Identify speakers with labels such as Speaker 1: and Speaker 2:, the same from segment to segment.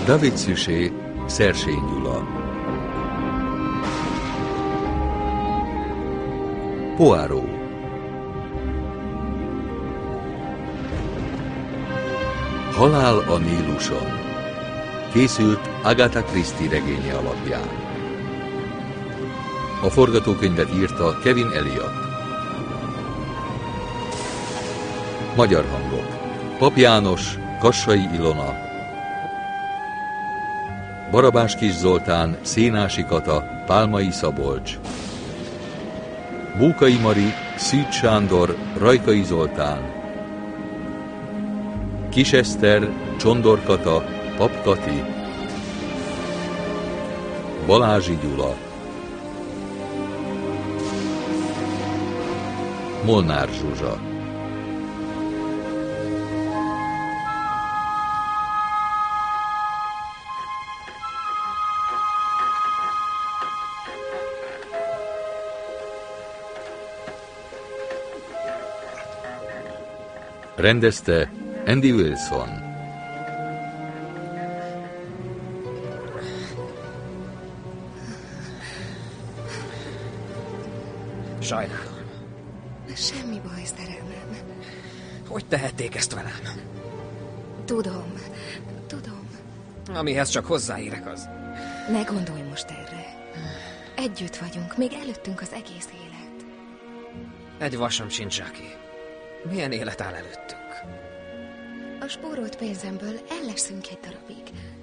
Speaker 1: David Suchet, Szersény Gyula. Poirot. Halál a Níluson. Készült Agatha Christie regénye alapján. A forgatókönyvet írta Kevin Elliot. Magyar hangok: Pap János, Kassai Ilona, Barabás Kis Zoltán, Szénási Kata, Pálmai Szabolcs, Bókai Mari, Szűcs Sándor, Rajkai Zoltán, Kis Eszter, Csondor Kata, Pap Kati, Balázsi Gyula, Molnár Zsuzsa. Rendezte Andy Wilson.
Speaker 2: Sajnálom.
Speaker 3: Semmi baj, szerelmem.
Speaker 2: Hogy tehették ezt velem?
Speaker 3: Tudom.
Speaker 2: Amihez csak hozzáérek az.
Speaker 3: Ne gondolj most erre. Együtt vagyunk, még előttünk az egész élet.
Speaker 2: Egy vasam sincs, Jackie. Milyen élet áll előttünk?
Speaker 3: A spórolt pénzemből el leszünk egy darabig.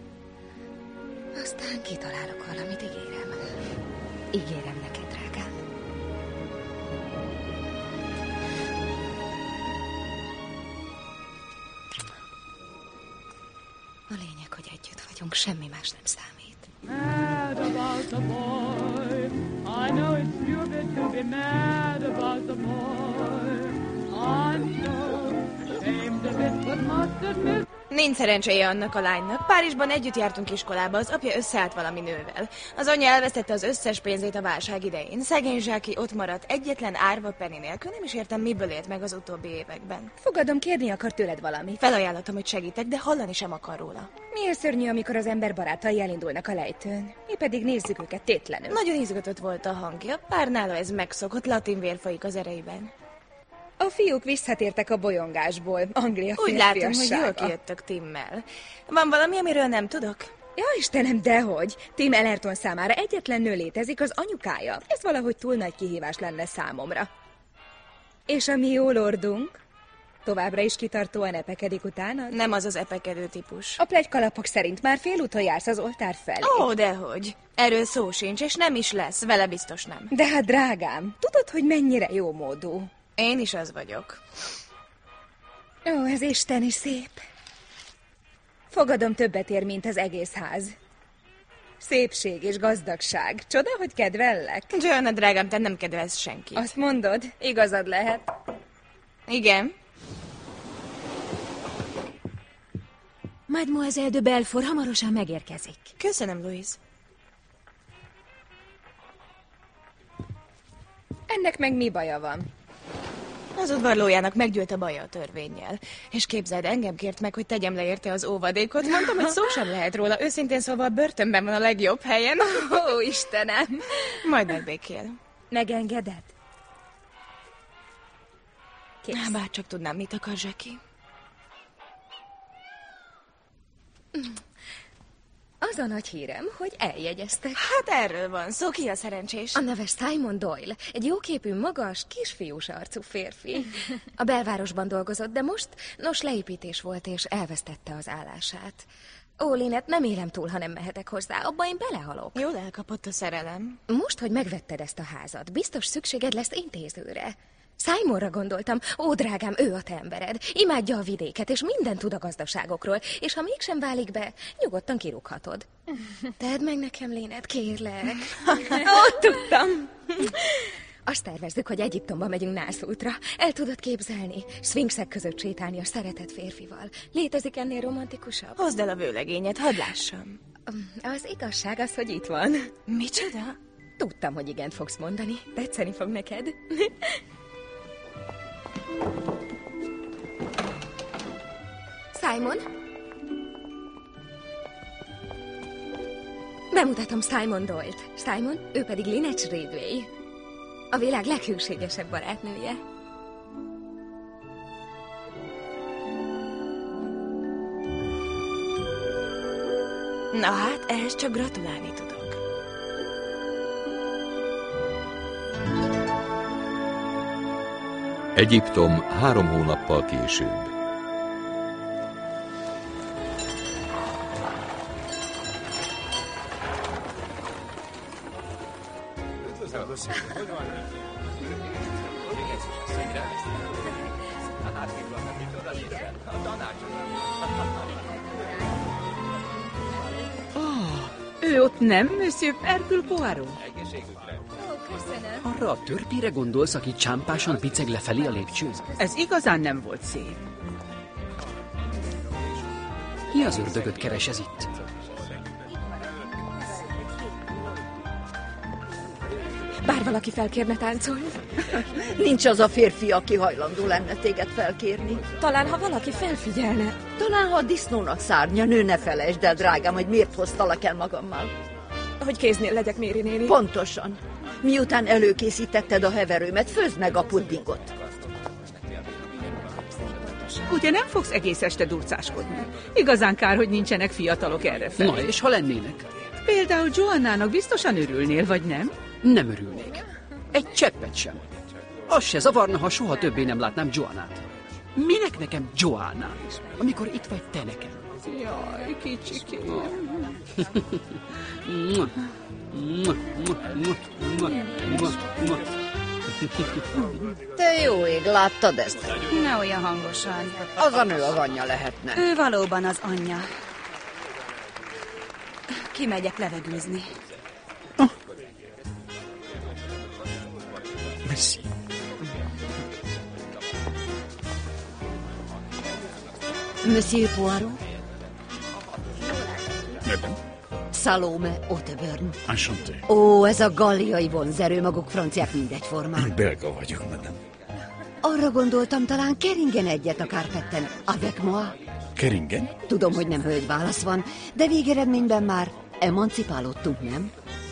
Speaker 3: Aztán kitalálok valamit, ígérem. Ígérem neked, drágám. A lényeg, hogy együtt vagyunk, semmi más nem számít.
Speaker 4: Mad about the boy. I know it's stupid to be mad about the boy. I'm so ashamed of it, but must admit.
Speaker 5: Nincs szerencséje annak a lánynak. Párizsban együtt jártunk iskolába, az apja összeállt valami nővel. Az anyja elvesztette az összes pénzét a válság idején. Szegény Zsáki ott maradt egyetlen árva penny nélkül, nem is értem, miből élt meg az utóbbi években.
Speaker 6: Fogadom, kérni akar tőled valamit.
Speaker 5: Felajánlottam, hogy segítek, de hallani sem akar róla.
Speaker 6: Milyen szörnyű, amikor az ember barátai elindulnak a lejtőn. Mi pedig nézzük őket tétlenül.
Speaker 5: Nagyon izgatott volt a hangja, bár nála ez megszokott, latin vér folyik az ereiben.
Speaker 6: A fiúk visszatértek a bolyongásból, Anglia
Speaker 5: Úgy látom, hogy
Speaker 6: férfiassága.
Speaker 5: jól kijöttök Timmel. Van valami, amiről nem tudok?
Speaker 6: Ja, Istenem, dehogy! Tim Ellerton számára egyetlen nő létezik, az anyukája. Ez valahogy túl nagy kihívás lenne számomra. És a mi jó lordunk? Továbbra is kitartóan epekedik utánad?
Speaker 5: Nem az az epekedő típus.
Speaker 6: A pletykalapok szerint már félúton jársz az oltár felé.
Speaker 5: Ó, dehogy. Erről szó sincs, és nem is lesz. Vele biztos nem.
Speaker 6: De hát drágám, tudod, hogy mennyire jó módú?
Speaker 5: Én is az vagyok.
Speaker 6: Ó, ez isteni szép. Fogadom, többet ér, mint az egész ház. Szépség és gazdagság. Csoda, hogy kedvellek.
Speaker 5: Joanna, drágám, te nem kedvelsz senkit.
Speaker 6: Azt mondod? Igazad lehet.
Speaker 5: Igen.
Speaker 7: Mademoiselle de Belfort hamarosan megérkezik.
Speaker 5: Köszönöm, Louise.
Speaker 6: Ennek meg mi baja van?
Speaker 5: Az udvarlójának meggyűlt a baja a törvénnyel. És képzeld, engem kért meg, hogy tegyem le érte az óvadékot. Mondtam, hogy szó sem lehet róla. Őszintén szóval börtönben van a legjobb helyen.
Speaker 6: Ó, Istenem!
Speaker 5: Majd megbékél.
Speaker 6: Megengeded? Kész.
Speaker 5: Bár csak tudnám, mit akar Jackie.
Speaker 3: Az a nagy hírem, hogy eljegyeztek.
Speaker 5: Hát erről van szó, ki a szerencsés?
Speaker 3: A neve Simon Doyle, egy jóképű, magas, kisfiús arcú férfi. A belvárosban dolgozott, de most, leépítés volt, és elvesztette az állását. Ó, Lynette, nem élem túl, ha nem mehetek hozzá, abba én belehalok.
Speaker 5: Jól elkapott a szerelem.
Speaker 3: Most, hogy megvetted ezt a házat, biztos szükséged lesz intézőre. Simonra gondoltam. Ó, drágám, ő a te embered. Imádja a vidéket, és mindent tud a gazdaságokról. És ha mégsem válik be, nyugodtan kirúghatod. Tedd meg nekem, Lynette, kérlek.
Speaker 6: Ó, tudtam.
Speaker 3: Azt tervezzük, hogy Egyiptomba megyünk nászútra. El tudod képzelni? Szfinxek között sétálni a szeretett férfival. Létezik ennél romantikusabb?
Speaker 5: Hozd el a vőlegényet, hadd lássam.
Speaker 3: Az igazság az, hogy itt van.
Speaker 5: Micsoda?
Speaker 3: Tudtam, hogy igent fogsz mondani. Tetszeni fog neked. Simon? Bemutatom Simon Doyle-t. Simon, ő pedig Lynette Ridgway. A világ leghűségesebb barátnője.
Speaker 5: Na hát, ehhez csak gratulálni tudok.
Speaker 1: Egyiptom 3 hónappal később.
Speaker 8: Ő ott nem, Monsieur Hercule Poirot?
Speaker 9: Arra a törpére gondolsz, aki csámpásan piceg lefelé a lépcsőn?
Speaker 8: Ez igazán nem volt szép.
Speaker 9: Mi az ördögöt keres ez itt?
Speaker 3: Bár valaki felkérne táncolni?
Speaker 10: Nincs az a férfi, aki hajlandó lenne téged felkérni.
Speaker 3: Talán, ha valaki felfigyelne.
Speaker 10: Talán, ha a disznónak szárnya nő, ne felejtsd el, drágám, hogy miért hoztalak el magammal.
Speaker 3: Hogy kéznél legyek, Méri néni?
Speaker 10: Pontosan. Miután előkészítetted a heverőmet, főzd meg a puddingot.
Speaker 8: Ugye nem fogsz egész este durcáskodni? Igazán kár, hogy nincsenek fiatalok errefelé.
Speaker 9: Na, és ha lennének?
Speaker 8: Például Joannának biztosan örülnél, vagy nem?
Speaker 9: Nem örülnék. Egy cseppet sem. Az se zavarna, ha soha többé nem látnám Joannát. Minek nekem Joanna, amikor itt vagy te nekem?
Speaker 8: Jaj, kicsikém.
Speaker 10: Te jó ég, láttad ezt?
Speaker 7: Ne olyan hangosan.
Speaker 10: Az a nő az anyja lehetne.
Speaker 7: Ő valóban az anyja. Kimegyek levegőzni.
Speaker 11: Merci.
Speaker 10: Monsieur Poirot?
Speaker 11: Madame?
Speaker 10: Salome Otterburn.
Speaker 11: Enchanté.
Speaker 10: Ó, ez a galliai vonzerő, maguk franciák mindegyformán.
Speaker 11: Belga vagyok, madame.
Speaker 10: Arra gondoltam, talán keringen egyet a Kárpetten. Avec moi?
Speaker 11: Keringen?
Speaker 10: Tudom, hogy nem hölgyválasz van, de végeredményben már emancipálódtunk, nem?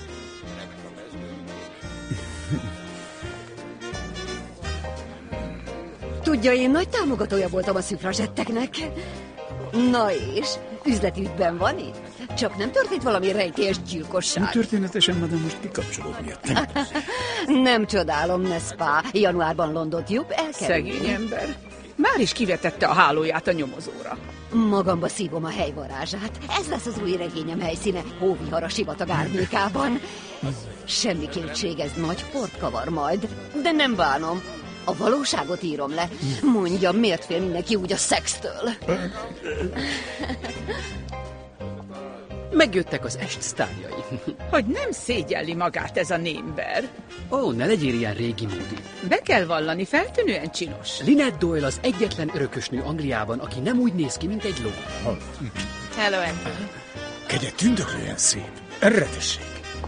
Speaker 10: Tudja, én nagy támogatója voltam a szüfrazsetteknek. Na és? Üzleti ügyben van itt? Csak nem történt valami rejtélyes gyilkosság?
Speaker 11: Történetesen, madame, most kikapcsolódni jöttem.
Speaker 10: Nem csodálom, Neszpá. Januárban Londont jobb elkerülni.
Speaker 8: Szegény ember. Már is kivetette a hálóját a nyomozóra.
Speaker 10: Magamba szívom a helyvarázsát. Ez lesz az új regényem helyszíne, hóvihar a sivatag árnyékában. Semmi kétség, ez nagy port kavar majd, de nem bánom. A valóságot írom le. Mondja, miért fél mindenki úgy a szextől?
Speaker 9: Megjöttek az est sztárjai.
Speaker 8: Hogy nem szégyelli magát ez a némber.
Speaker 9: Ó, ne legyél ilyen régi módú.
Speaker 8: Be kell vallani, feltűnően csinos.
Speaker 9: Lynette Doyle az egyetlen örökösnő Angliában, aki nem úgy néz ki, mint egy ló.
Speaker 5: Hello, Andrew.
Speaker 11: Kegye tündöklően szép. Eredetesség.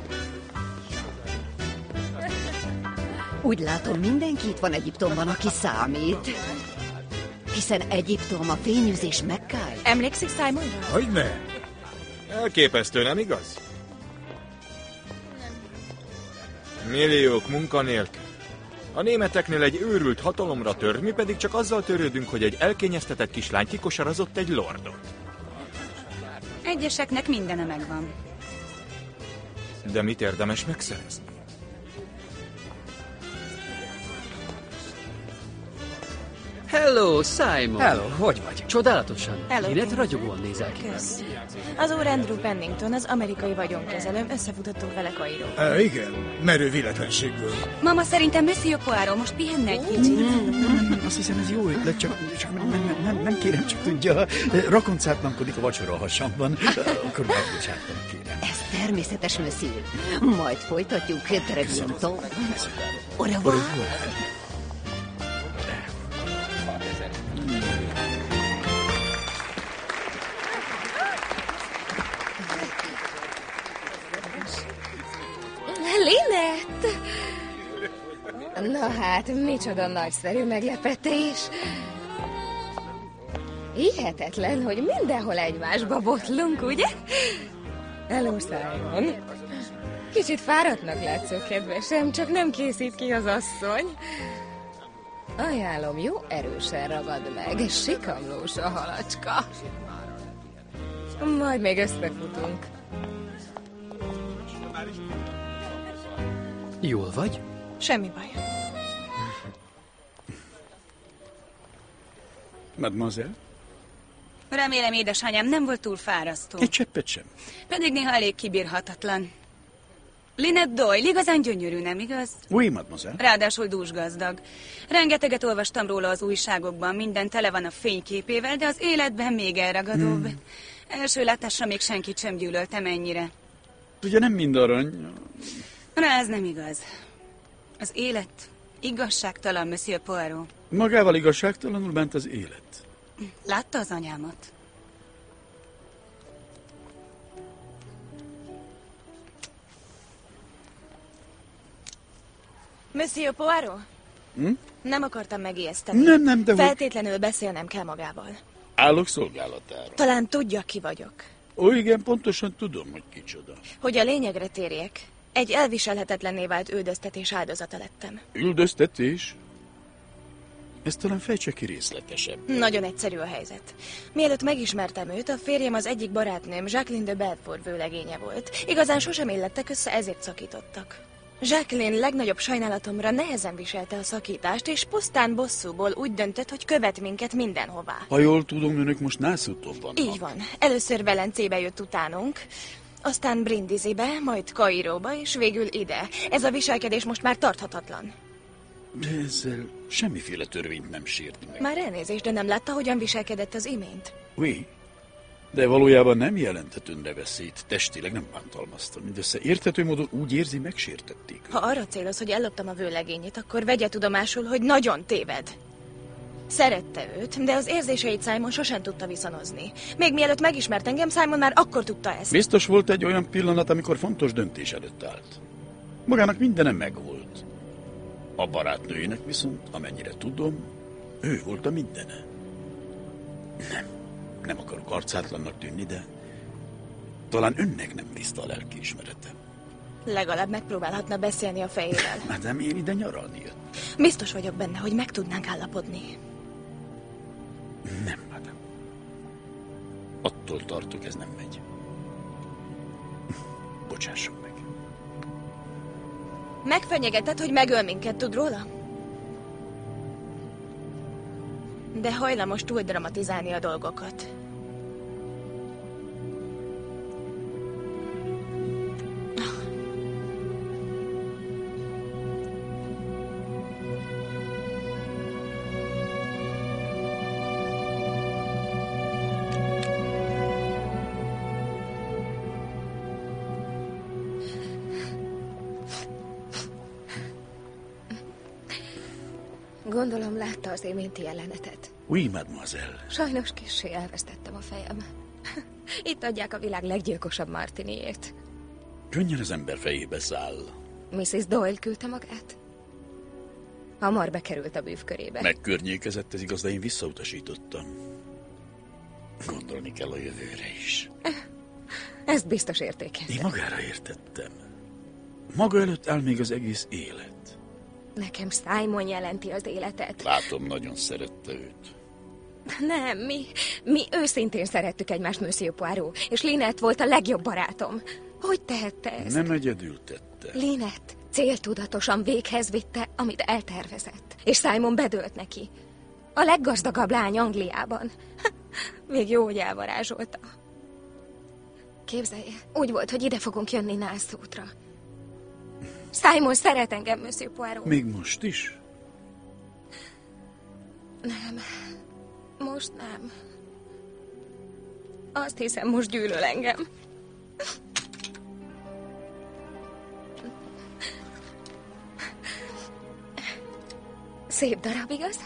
Speaker 10: Úgy látom, mindenki itt van Egyiptomban, aki számít. Hiszen Egyiptom a fényűzés Mekkája.
Speaker 5: Emlékszik Simonra?
Speaker 12: Hogyne? Elképesztő, nem igaz? Milliók munkanélkül. A németeknél egy őrült hatalomra tör, mi pedig csak azzal törődünk, hogy egy elkényeztetett kislány kikosarazott egy lordot.
Speaker 7: Egyeseknek mindene megvan.
Speaker 12: De mit érdemes megszerezni?
Speaker 9: Hello, Simon!
Speaker 2: Hello, hogy vagy?
Speaker 9: Csodálatosan.
Speaker 5: Hello,
Speaker 9: Lynette
Speaker 5: Tim.
Speaker 9: ragyogóan nézel ki.
Speaker 5: Kösz. Az úr Andrew Pennington, az amerikai vagyonkezelőm, összefutottunk vele Kairóban.
Speaker 11: Igen, merő véletlenségből.
Speaker 7: Mama, szerintem Monsieur Poirot most pihenne egy kicsit.
Speaker 11: Azt hiszem, ez jó ötlet, csak nem kérem, csak tudja. Rakoncátlankodik a vacsora a hasamban. Akkor megbocsátom, kérem.
Speaker 10: Ez természetes, monsieur. Majd folytatjuk, très bientôt. Au revoir.
Speaker 3: Lynette! Na hát, micsoda nagyszerű meglepetés. Hihetetlen, hogy mindenhol egymásba botlunk, ugye? Hello, Simon. Kicsit fáradtnak látszol, kedvesem, csak nem készít ki az asszony. Ajánlom, jó erősen ragad meg, sikamlós a halacska. Majd még összefutunk.
Speaker 9: Jól vagy?
Speaker 5: Semmi baj.
Speaker 11: Mademoiselle?
Speaker 7: Remélem, édesanyám nem volt túl fárasztó.
Speaker 11: Egy cseppet sem.
Speaker 7: Pedig néha elég kibírhatatlan. Lynette Doyle igazán gyönyörű, nem igaz?
Speaker 11: Oui, mademoiselle.
Speaker 7: Ráadásul dúsgazdag. Rengeteget olvastam róla az újságokban, minden tele van a fényképével, de az életben még elragadóbb. Első látásra még senkit sem gyűlöltem ennyire.
Speaker 11: Ugye nem mind arany.
Speaker 7: Na, ez nem igaz. Az élet igazságtalan, Monsieur Poirot.
Speaker 11: Magával igazságtalanul ment az élet.
Speaker 7: Látta az anyámat?
Speaker 5: Monsieur Poirot? Nem akartam megijeszteni.
Speaker 11: Nem, de
Speaker 5: feltétlenül beszélnem kell magával.
Speaker 11: Állok szolgálatára.
Speaker 5: Talán tudja, ki vagyok.
Speaker 11: Ó, igen, pontosan tudom, hogy kicsoda.
Speaker 5: Hogy a lényegre térjek, egy elviselhetetlenné vált üldöztetés áldozata lettem.
Speaker 11: Üldöztetés? Ez talán fejtse ki részletesebb.
Speaker 5: Nagyon egyszerű a helyzet. Mielőtt megismertem őt, a férjem az egyik barátnőm, Jacqueline de Belfort vőlegénye volt. Igazán sosem illettek össze, ezért szakítottak. Jacqueline legnagyobb sajnálatomra nehezen viselte a szakítást, és pusztán bosszúból úgy döntött, hogy követ minket mindenhová.
Speaker 11: Ha jól tudom, önök most nászúton vannak.
Speaker 5: Így van. Először Velencébe jött utánunk, aztán Brindisibe, majd Kairóba, és végül ide. Ez a viselkedés most már tarthatatlan.
Speaker 11: De ezzel semmiféle törvényt nem sért meg.
Speaker 5: Már elnézést, de nem látta, hogyan viselkedett az imént?
Speaker 11: Oui, de valójában nem jelentett önre veszélyt, testileg nem bántalmaztam. Mindössze érthető módon úgy érzi, megsértették.
Speaker 5: Ha arra céloz, hogy elloptam a vőlegényét, akkor vegye tudomásul, hogy nagyon téved. Szerette őt, de az érzéseit Simon sosem tudta viszonozni. Még mielőtt megismert engem, Simon már akkor tudta ezt.
Speaker 11: Biztos volt egy olyan pillanat, amikor fontos döntés előtt állt. Magának mindenem megvolt. A barátnőjének viszont, amennyire tudom, ő volt a mindene. Nem akarok arcátlannak tűnni, de talán önnek nem tiszta a lelkiismerete.
Speaker 5: Legalább megpróbálhatna beszélni a fejével.
Speaker 11: Madame, én ide nyaralni jött.
Speaker 5: Biztos vagyok benne, hogy meg tudnánk állapodni.
Speaker 11: Nem, madame. Attól tartok, ez nem megy. Bocsásson meg.
Speaker 5: Megfenyegetett, hogy megöl minket, tud róla? De hajlamos túl dramatizálni a dolgokat.
Speaker 3: Gondolom látta az iménti jelenetet.
Speaker 11: Oui, mademoiselle.
Speaker 3: Sajnos kissé elvesztettem a fejem. Itt adják a világ leggyilkosabb martiniét.
Speaker 11: Könnyen az ember fejébe száll.
Speaker 3: Mrs. Doyle küldte magát? Hamar bekerült a bűvkörébe.
Speaker 11: Megkörnyékezett, ez igaz, de én visszautasítottam. Gondolni kell a jövőre is.
Speaker 3: Ezt biztos értékeltem.
Speaker 11: Én magára értettem. Maga előtt áll még az egész élet.
Speaker 3: Nekem Simon jelenti az életet.
Speaker 11: Látom, nagyon szerette őt.
Speaker 3: Nem, mi őszintén szerettük egymást, Monsieur Poirot, és Lynette volt a legjobb barátom. Hogy tehette ezt?
Speaker 11: Nem egyedül tette.
Speaker 3: Lynette céltudatosan véghez vitte, amit eltervezett, és Simon bedőlt neki. A leggazdagabb lány Angliában. Még jó, hogy elvarázsolta. Képzelje, úgy volt, hogy ide fogunk jönni Nászútra. Simon szeret engem, Monsieur Poirot.
Speaker 11: Még most is?
Speaker 3: Nem. Most nem. Azt hiszem, most gyűlöl engem. Szép darab, igaz?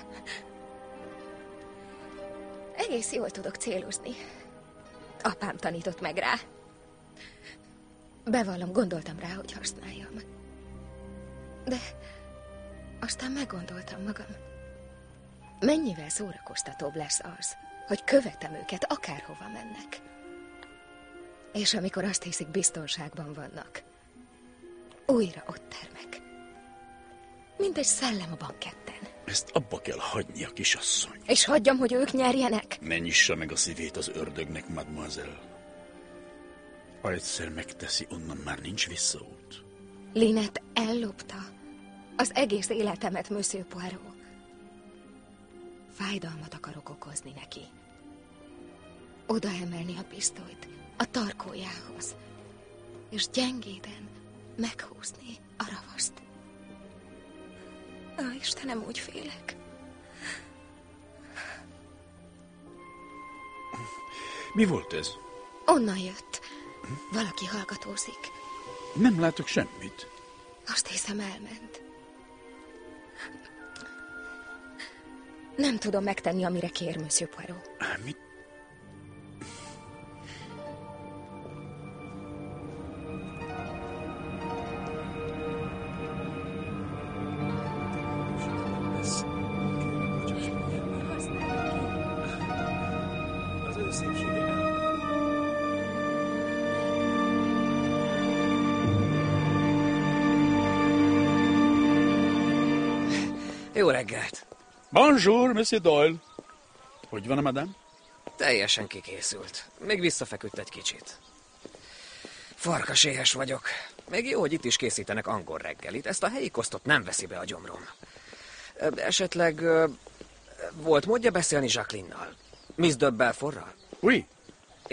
Speaker 3: Egész jól tudok célozni. Apám tanított meg rá. Bevallom, gondoltam rá, hogy használjam. De aztán meggondoltam magam. Mennyivel szórakoztatóbb lesz az, hogy követem őket, akárhova mennek. És amikor azt hiszik, biztonságban vannak, újra ott termek. Mint egy szellem a banketten.
Speaker 11: Ezt abba kell hagyni, a kisasszony.
Speaker 3: És hagyjam, hogy ők nyerjenek?
Speaker 11: Ne nyissa meg a szívét az ördögnek, mademoiselle. Ha egyszer megteszi, onnan már nincs visszaút.
Speaker 3: Lynette ellopta az egész életemet, Monsieur Poirot. Fájdalmat akarok okozni neki. Oda emelni a pisztolyt a tarkójához, és gyengéden meghúzni a ravaszt. Ó, Istenem, úgy félek.
Speaker 11: Mi volt ez?
Speaker 3: Onnan jött. Valaki hallgatózik.
Speaker 11: Nem látok semmit.
Speaker 3: Azt hiszem, elment. Nem tudom megtenni, amire kér, Monsieur Poirot.
Speaker 11: Mit?
Speaker 2: Jó reggelt!
Speaker 11: Bonjour, Monsieur Doyle. Hogy van a madame?
Speaker 2: Teljesen kikészült. Még visszafeküdt egy kicsit. Farkaséhes vagyok. Még jó, hogy itt is készítenek angol reggelit. Ezt a helyi kosztot nem veszi be a gyomrom. Esetleg volt módja beszélni Jacqueline-nal? Miss de Belfortral?
Speaker 11: Oui.